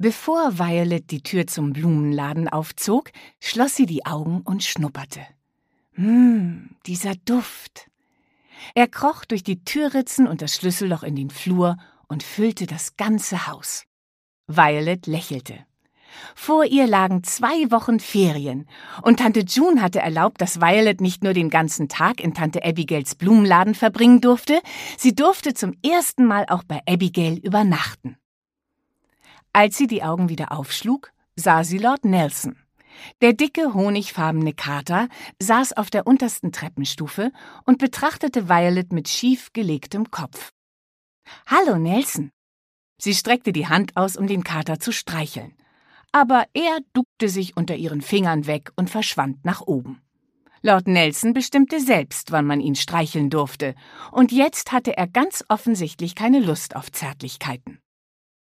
Bevor Violet die Tür zum Blumenladen aufzog, schloss sie die Augen und schnupperte. Dieser Duft. Er kroch durch die Türritzen und das Schlüsselloch in den Flur und füllte das ganze Haus. Violet lächelte. Vor ihr lagen 2 Wochen Ferien und Tante June hatte erlaubt, dass Violet nicht nur den ganzen Tag in Tante Abigails Blumenladen verbringen durfte, sie durfte zum ersten Mal auch bei Abigail übernachten. Als sie die Augen wieder aufschlug, sah sie Lord Nelson. Der dicke, honigfarbene Kater saß auf der untersten Treppenstufe und betrachtete Violet mit schief gelegtem Kopf. »Hallo, Nelson!« Sie streckte die Hand aus, um den Kater zu streicheln. Aber er duckte sich unter ihren Fingern weg und verschwand nach oben. Lord Nelson bestimmte selbst, wann man ihn streicheln durfte, und jetzt hatte er ganz offensichtlich keine Lust auf Zärtlichkeiten.